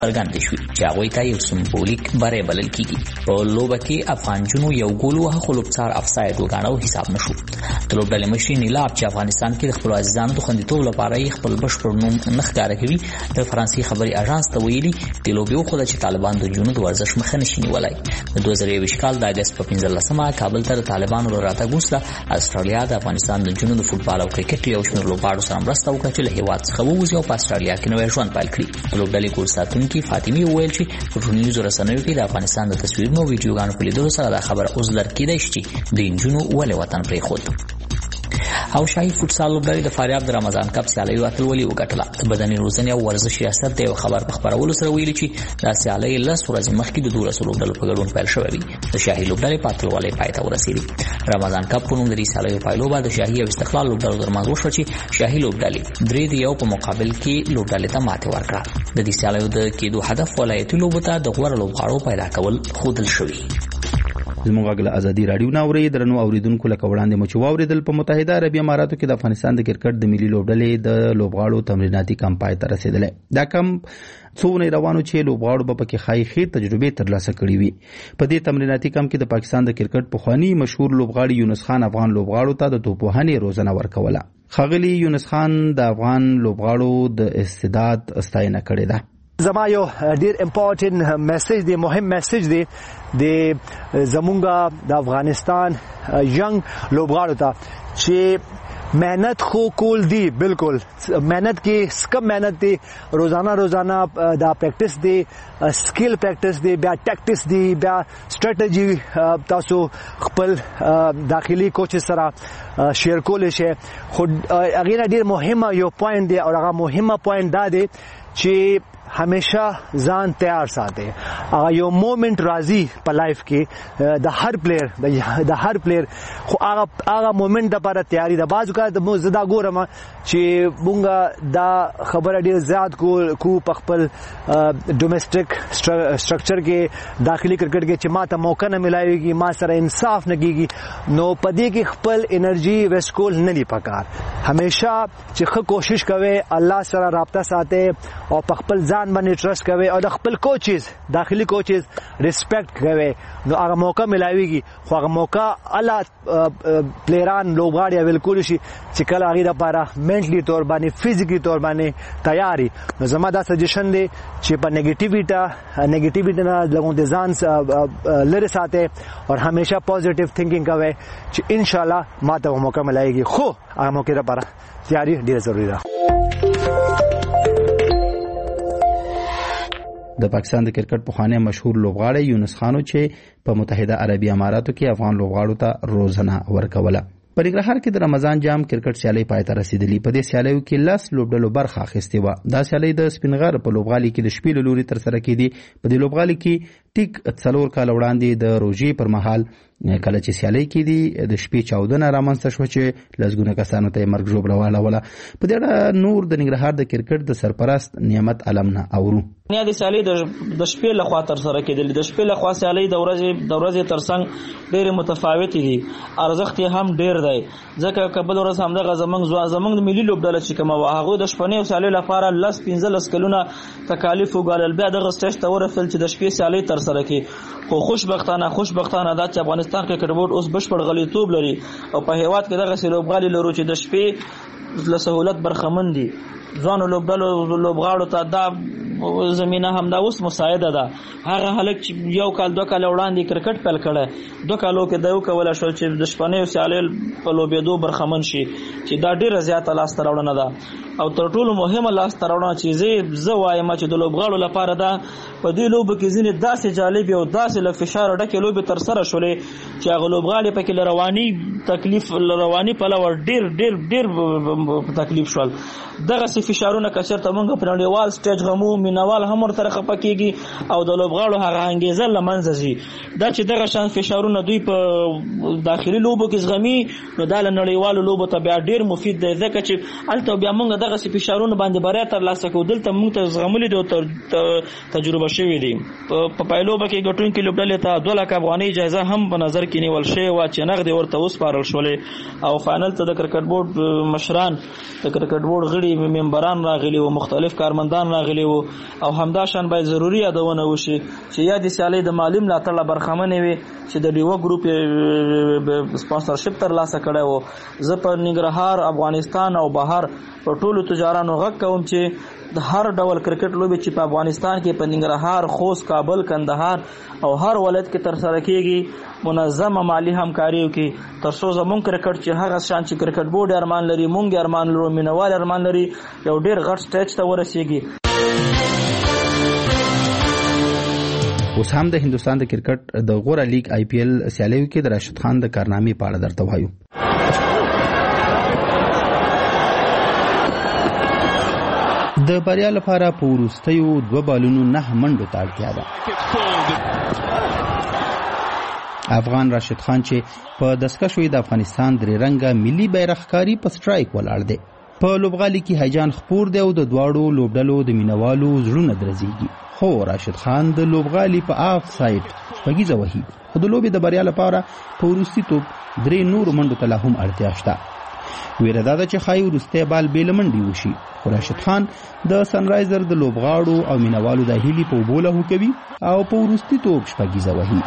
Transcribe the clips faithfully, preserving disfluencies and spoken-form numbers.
څرګندې شوې چې هغوی ته یو سمبولیک بری بلل کېږي. په لوبه کې افغان جنو یو ګول ووهه خو لوبڅار افساید وګاڼه او حساب نه شو. د لوبډلې مشري نیلاب چې افغانستان کې د خپلو عزیزانو د خوندیتوب لپاره یې خپل بشپړ نوم نه ښکاره کوي د فرانسې خبري اژانس ته ویلي د لوبې وښوده چې طالبان د جنو د ورزش مخه نشي نیولی. د دوه زره یوویشت کال د اګست په پنځلسمه کابل ته د طالبانو له راتګ وروسته استرالیا د افغانستان د جنو د فوټبال او کرکټ یو شمېر لوبغاړو سره مرسته وکړه چې له هېواد څخه ووځي او په استرالیا کې نوی ژوند پیل کړي. د لوبډلې ګول ساتونکي فاطمې وویل چې په ټولنیزو رسنیو کې د افغانستان د تصویرونو او ویډیوګانو په لیدلو سره دا خبره اوس درک کېدای شي چې د نجونو ولې وطن پرېښود. او شاهي فوټسال لوبډلې د فاریاب د رمضان کپ سیالیو اتلولي وګټله. د بدني روزنې او ورزش ریاست د یو خبر په خپرولو سره ویلي چې دا سیالۍ لس ورځې مخکې د دولسو لوبډلو په ګډون پیل شوې وي. د شاهي لوبډلې په اتلولۍ پای ته ورسېدې. رمضان کپ په نوم د دې سیالیو پایلوبه د شاهي او استقلال لوبډلو ترمنځ وشوه چې شاهي لوبډلې درې د یو په مقابل کې لوبډلې ته ماتې ورکړه. د دې سیالیو د کېدو هدف ولایتي لوبو ته د غوره لوبغاړو پیدا کول ښودل شوي. زموږ غږ له ازادي راډیو نه اورئ. درنو اوریدونکو لکه وړاندې مو چې واورېدل په متحده عربي اماراتو کې د افغانستان د کرکټ د ملي لوبډلې د لوبغاړو تمریناتي کمپ پای ته رسېدلی. دا کمپ څو اونۍ روانو چې لوبغاړو به پکې ښایي ښې تجربې ترلاسه کړې وي. په دې تمریناتي کمپ کې د پاکستان د کرکټ پخواني مشهور لوبغاړي یونس خان افغان لوبغاړو ته د توپوهنې روزنه ورکوله. ښاغلي یونس خان د افغان لوبغاړو د استعداد ستاینه کړې ده. زما یو ډیر امپورټنت میسج دی، مهم میسج دی د زمونږ د افغانستان ینګ لوبغاړو ته چې मेहनत खो कूल दी बिल्कुल मेहनत की कम मेहनत दी रोजाना रोजाना दा प्रैक्टिस दी स्किल प्रैक्टिस दी बया टैक्टिस दी बया स्ट्रेटजी तासो खपल दाखिली कोचेस सरा शेयर कोले शे खुद अगेन ډیر مهمه یو پوینټ دی او هغه مهمه پوینټ دا دی چې हमेशा ځان تیار ساتي. هغه یو مومنت راځي په لایف کې د هر پلیر د هر پلیر خو هغه هغه مومنت د لپاره تیاری د بازو کا د مو زدا ګورم چې مونږه دا خبره ډیر زیات کو کو په خپل ډومېسټک سټرکچر کې داخلي کرکټ کې چې ماته موقع نه ملایوي ما سره انصاف نه کیږي نو پدې کې خپل انرژي ویسټ کول نه دی پکار. همیشه چې خو کوشش کوي الله سره رابطه ساتي او په خپل ځان باندې ټرست کوي او د خپل کوچز داخلي کوچز ریسپیکټ کوي نو هغه موقع ملایوي. خو هغه موقع الله پلیران لوبغاړي بالکل شي چې کله هغه لپاره منټلی تور باندې فزیکلی تور باندې تیاری. نو زما دا سجیشن دی چې په نیگیټیویټا نیگیټیویټا نه لګون دي ځان لری ساتي او همیشه پوزټیو تھینکینګ کوي چې ان شاء الله ماته موقع ملایوي. خو هغه موقع لپاره تیاری ډیره ضروری ده. د پاکستان د کرکټ پخوانی مشهور لوبغاړی یونس خانو چې په متحده عربي اماراتو کې افغان لوبغاړو ته روزنه ورکوله. په ننګرهار کې د رمضان جام کرکټ سیالي پای ته رسیدلی. په دې سیالیو کې لس لوبډلو برخه اخیستې وه. دا سیالي د سپینغر په لوبغالي کې د شپې له لوري ترسره کېدې. په دې لوبغالي کې ټیک څلور کاله وړاندې د روژې پر مهال کله چې سیالۍ کېدې د شپې چاودنه رامنځته شوه چې لسګونه کسانو ته یې مرګ ژوبله واړوله. په دې اړه نور د ننګرهار د کرکټ د سرپرست نعمت علم نه اورو. نه د سیالۍ د شپې لخوا ترسره کېدلې. د شپې لخوا سیالۍ د ورځې د ورځې ترڅنګ ډېرې متفاوتې دي. ارزښت یې هم ډېر دی ځکه که بل ورځ همدغه زموږ زموږ د ملي لوبډله چې کومه وه هغوی د شپنۍ سیالۍ لپاره لس پنځلس کلونه تکالیف وګالل بیا دغه سټیج ته ورسېدل چې د شپې سیالۍ ترسره کړي. خو خوشبختانه خوشبختانه دا چې افغانستان کرکټ بورډ اوس بشپړ غلیتوب لري او په هیواد کې دغه لوبغالي لرو چې د شپې له سهولت برخمن دي. ځوانو لوبډلو لوبغاړو ته دا زمينه هم دا اوس مساعده ده. هغه هلک چې یو کال دوه کال وړاندې کرکټ پیل کړه دوه کالو کې دا وکوله شو چې د شپنۍ سیالۍ په لوبېدو برخمن شي چې دا ډیره زیاته لاسته راوړنه ده. او تر ټولو مهمه لاسته راوړنه چې زه زه وایم چې د لوبغاړو لپاره ده په دې لوبو کې ځینې داسې جالبې او داسې له فشار ډکې لوبې ترسره شولې چې هغه لوبغاړي پکې له رواني تکلیف له رواني پلوه ډېر ډېر ډېر تکلیف شول. دغسې فشارونه که چېرته موږ په نړیوال سټیج غمو مینوال هم ورسره خفه کېږي او د لوبغاړو هغه انګېزه له منځه ځي. دا چې دغه شان فشارونه دوی په داخلي لوبو کې زغمي نو دا له نړیوالو لوبو ته بیا ډېر مفید دی ځکه چې هلته بیا موږ دغسې فشارونه باندې بریا ترلاسه کوو. دلته موږ ته زغملي دي او تجربه شوي دي. په پایلوبه کې ګټونکي لوبډلې ته دوه لکه افغانۍ جایزه هم په نظر کې نیول شوې وه چې نغدې ورته وسپارل شولې او فاینل ته د کرکټ بورډ مشران د کرکټ بورډ غړي ممبران راغلي وو، مختلف کارمندان راغلي وو او همدا شان باید ضروري یادونه وشي چې یا د سیالۍ د مالی ملاتړ له برخمنې وي چې د ډیوه ګروپ سپانسرشپ ترلاسه کړی وو. زه په ننګرهار، افغانستان او بهر په ټولو تجارانو غږ کوم چې د هر ډول کرکټ لوبې چې په افغانستان کې په ننګرهار، خوست، کابل، کندهار او هر ولایت کې ترسره کیږي منظمه مالی همکاري وکړي تر څو زمونږ کرکټ چې هغه شان چې کرکټ بورډ ارمان لري، مونږ ارمان لرو، مینوال ارمان لري، یو ډیر غټ سټیج ته ورسیږي. اوس هم د هندستان د کرکټ د غوره لیگ آی پی ایل سیالیو کې د راشد خان د کارنامې په اړه درته وایو. د بریا لپاره په وروستیو دوه بالونو نه منډو ته اړتیا ده. افغان راشد خان چې په دستکشوی د افغانستان درې رنګه ملي بیرغکاري په سټرایک ولاړ دی. په لوبغالي کې هیجان خپور دی او د دواړو لوبډلو د مینوالو زړونه درزيږي. خو راشد خان د لوبغالي په آف ساید پګیزه وهي. خو د لوبې د بریا لپاره په وروستي توپ درې نور منډو ته لا هم اړتیا شته. ویره دا ده چې خای وروستی بال بې له منډې وشي. خو راشد خان د سنرایزر د لوبغاړو او مینوالو د هیلې په اوبو لهو کوي او په وروستي توپ شپږیزه وهي.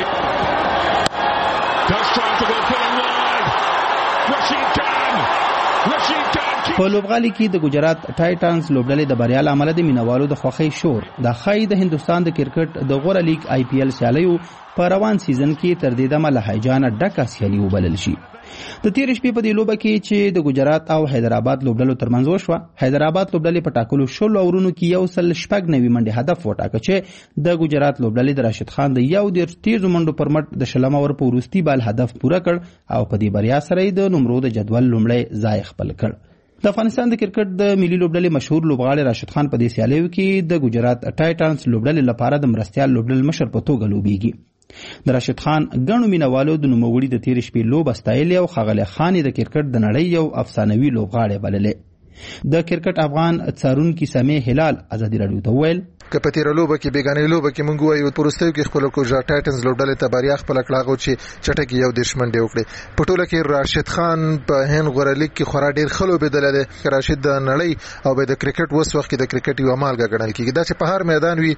په لوبغالي کې د ګجرات ټایټنز لوبډلې د بریا لامل د مینوالو د خوښۍ شور د خای د هندستان د کرکټ د غوره لیگ آی پی ایل سیالیو په روان سیزن کې تر دې دمه له هیجانه ډکه سیالي وبلل شي. د تیر شپې په دې لوبه کې چې د ګجرات او حیدرآباد لوبډلو ترمنځ وشوه، حیدرآباد لوبډلې په ټاکلو شلو اورونو کې یو سل شپږ نوي منډې هدف وټاکه چې د ګجرات لوبډلې د راشد خان د یو ډېر تیزو منډو پر مټ د شلم اور په وروستي بال هدف پوره کړ او په دې بریا سره د نمرو د جدول لومړی ځای خپل کړ. د افغانستان د کرکټ د ملي لوبډلې مشهور لوبغاړی راشد خان په دې سیالیو کې د ګجرات ټایټنز لوبډلې لپاره د مرستیال لوبډل مشر په توګه لوبیږي. د راشد خان ګڼو مینوالو د نوموړي د تیر شپې لوبه ستایلې او ښاغلی خان د کرکټ د نړۍ یو افسانوي لوبغاړی بللې. د کرکټ افغان څارونکي سمیع هلال ازادي راډیو ته وویل که په تیره لوبه کې بیګانې لوبه کې مونږ وایو په وروستیو کې خپل ګجرات ټایټنز لوبډلې ته بریا خپله کړه هغه چې چټکې یو دېرش منډې وکړې. په ټوله کې راشد خان په هند غوره لیګ کې خورا ډېر ښه لوبېدلی دی. راشد د نړۍ او به د کرکټ اوس وخت کې د کرکټ یوه مالګه ګڼل کېږي. دا چې په هر میدان وي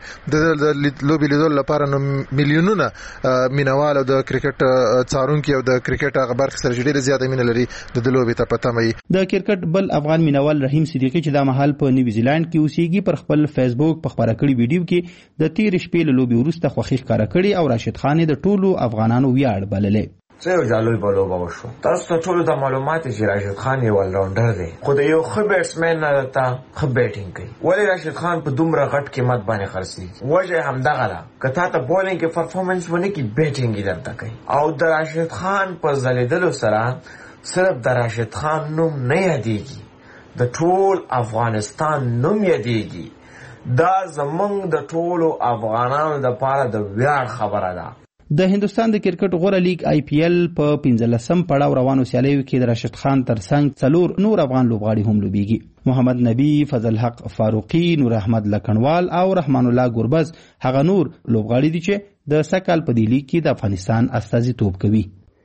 د لوبې لیدلو لپاره نو میلیونونه مینوال او د کرکټ څارونکي او د کرکټ هغه برخې سره چې ډېره زیاته مینه لري د دې لوبې ته په تمه وي. د کرکټ بل افغان مینوال رحیم صدیقي چې دا مهال په نیوزیلند کې اوسېږي پر خپل فیسبوک په خپاره کړي ویډیو کې د تیر شپې له لوبې وروسته خوښي ښکاره کړې او راشد خان د ټولو افغانانو ویاړ بللې. څه یو جالوی په لوبه وشو. تاسو ته ټولو ته معلومات چې راشد خان یو الراونډر دی خو د یو ښه بیټسمین نه ته ښه بیټینګ کوي. ولې راشد خان په دومره غټ قیمت باندې خرڅېږي؟ وجه همدغه ده که تا ته بولینګ کې پرفارمنس ونه کړي بیټینګ یې درته کوي. او د راشد خان په ځلېدلو سره صرف د راشد خان نوم نه یادېږي، د ټول افغانستان نوم یادېږي. دا زمونږ د ټولو افغانانو لپاره د ویاړ خبره ده. د هندستان د کرکټ غوره لیگ آی پی ایل په پنځلسم پړاو روانو سیالیو کې د راشد خان ترڅنګ څلور نور افغان لوبغاړي هم لوبیږي. محمد نبی، فضل حق فاروقي، نور احمد لکنوال او رحمان الله ګربز هغه نور لوبغاړي دي چې د سکهال په دې لیگ کې د افغانستان استازیتوب کوي.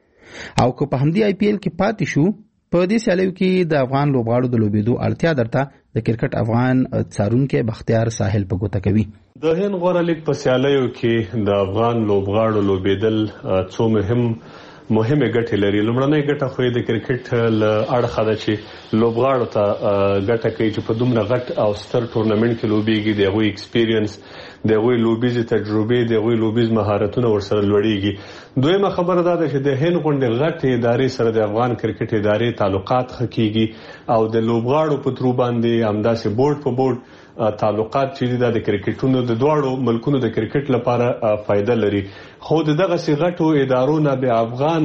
او که په همدې آی پی ایل کې پاتې شو په دې سیالیو کې د افغان لوبغاړو د لوبېدو اړتیا درته د کرکټ افغان څارونکي بختیار ساحل په ګوته کوي. د هند غوره لیګ په سیالیو کې د افغان لوبغاړو لوبېدل څو مهم مهمه ګټې لري. لومړنۍ ګټه خو د کرکټ له اړخه ده چې لوبغاړو ته ګټه کوي چې په دومره غټ او ستر ټورنمنټ کې لوبېږي، د هغوی ایکسپیرینس، د هغوی لوبیزې تجربې، د هغوی لوبیز مهارتونه ورسره لوړېږي. دویمه خبره دا ده چې د هند غونډې غټې ادارې سره د افغان کرکټ ادارې تعلقات ښه کېږي او د لوبغاړو په ترو باندې همداسې بورډ په بورډ تعلقات چې دا د کرکټونو د دواړو ملکونو د کرکټ لپاره فائدہ لري. خو دغه سي غټو ادارو نه به افغان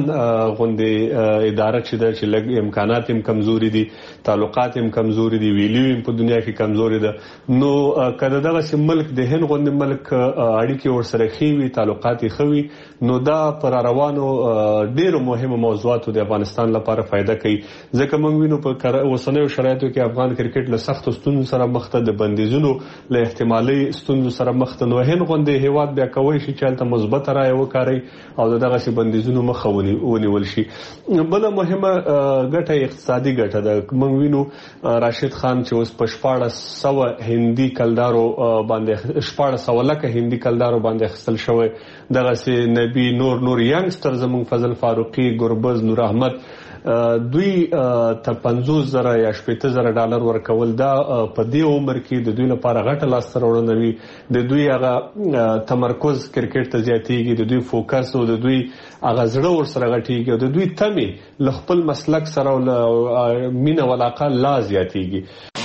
غونډې اداره چې د چې لګ امکانات هم کمزوري دي، تعلقات هم کمزوري دي، ویلیو هم په دنیا کې کمزوري ده. نو کله دغه سي ملک د هند غونډې ملک اړیکې ورسره خوي، تعلقات یې خوي، نو دا پر روانو ډیرو مهمو موضوعاتو د افغانستان لپاره فائدہ کوي. ځکه موږ وینو په اوسنیو شرایطو کې افغان کرکټ له سختو ستونزو سره مخ ته، د بندیزونو له احتمالي ستونزو سره مخ ته. نو هند غونډې هیواد بیا کوي چې چالت مثبت راي ځای وکاري او دغه شی بندیزونو مخه ونیول شي. بل مهمه ګټه اقتصادي ګټه ده. موږ وینو راشد خان چې اوس په شپاړس سوه هندي کلدارو باندې شپاړس سوه لکه هندي کلدارو باندې خپل شوی. دغه سي نبی نور نور ینګستر زموږ فضل فاروقي ګربز نور احمد دوی ته پنځوس زره یا شپېته زره ډالر ورکول دا په دې عمر کې د دوی لپاره غټه لاسته راوړنه وي. د دوی هغه تمرکز کرکټ ته زیاتېږي، د دوی فوکس او د دوی هغه زړه ورسره غټېږي او د دوی تمې له خپل مسلک سره او له مینه ولاقه لا زیاتېږي.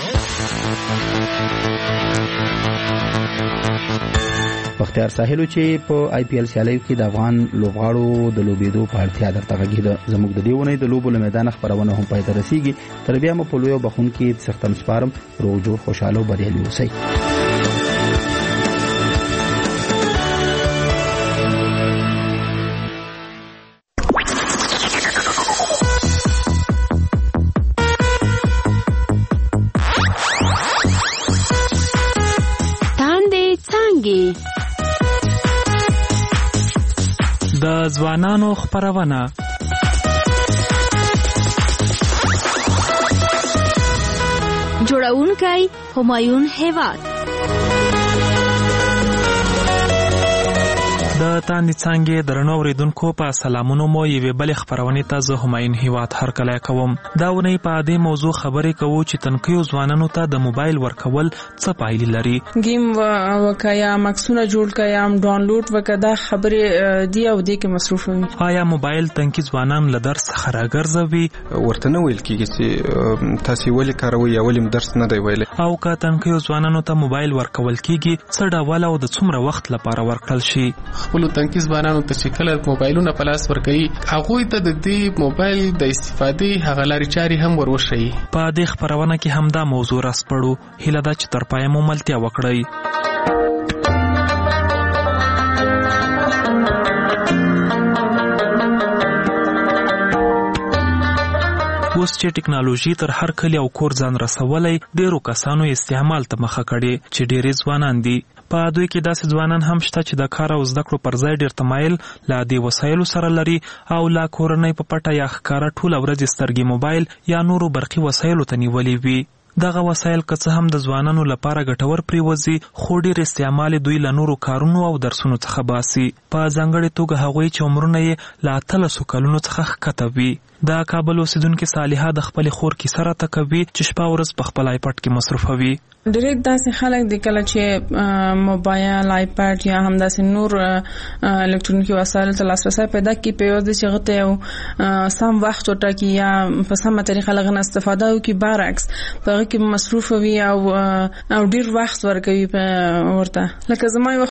بختیار ساحلو چې په آی پی ایل سیالیو کې د افغان لوبغاړو د لوبېدو په اړتیا درته غږېده. زموږ د دې ونې د لوبو له میدان خپرونه هم پای ته رسیږي. تر بیا مو په لوی او بخښونکي سختم سپارم. روغ جوړ خوشاله او بریالي اوسئ. د ځوانانو خپرونه جوړونکی همایون هیواد. د تاندې څانګې درنو اوریدونکو په سلامونو مو یوې بلې خپرونې ته زه همایون هیواد هرکلی کوم. دا ونې په دې موضوع خبرې کوو چې تنکیو ځوانانو ته د موبایل ورکول څه پایلې لري. گیم وکیا مکسونه جوړ کیا ډاونلوډ وکړه دا خبرې دی او دې کې مصروف وي. آیا موبایل تنکی ځوانان له درس څخه راګرځوي؟ ورته نه ویل کېږي چې تاسو ولې کاروئ یا ولې درس نه دی ویلی. او که تنکیو ځوانانو ته موبایل ورکول کېږي څه ډول او د څومره وخت لپاره ورکړل شي؟ خپل تنکي ځوانانو ته چې کله موبایلونه په لاس ورکوي هغوی ته د دې موبایل د استفادې هغه لارې چارې هم ور وښیي. په دې خپرونه کې همدا موضوع راسپړو. هیله ده چې تر پایه مو ملتیا وکړئ. اوس چې ټکنالوژي تر هر کلی او کور ځان رسولی، ډیرو کسانو استعمال ته مخه کړې چې ډیرې ځوانان دي. په دوی کې داسې ځوانان هم شته چې د کار او زده کړو پر ځای ډیر تمایل لا دې وسایلو سره لري او لا کورنۍ په پټه یا ښکاره ټوله ورځ سترګې موبایل یا نورو برقي وسایلو ته نیولې وي. دغه وسایل که څه هم د ځوانانو لپاره ګټور پریوزي، خو ډیر استعمال دوی له نورو کارونو او درسونو څخه باسي. په ځانګړې توګه هغوی چې عمرونه یې له اتلسو کلونو څخه ښکته وي. د کابل اوسیدونکې صالحه د خپلې خور کیسه راته کوي چې شپه ورځ په خپل آیپډ کې مصروفوي. ډېر داسې خلک دي کله چې موبایل آیپډ یا هم داسې نور الکترونیکي وسایلو ته لاسرسی پیدا کړي، په یوازې چې هغه ته یو سم وخت وټاکي یا په سمه طریقه له هغه نه استفاده وکړي، برعکس په هغه کې مصروف وي او او ډېر وخت ورکوي ورته. لکه زما یوه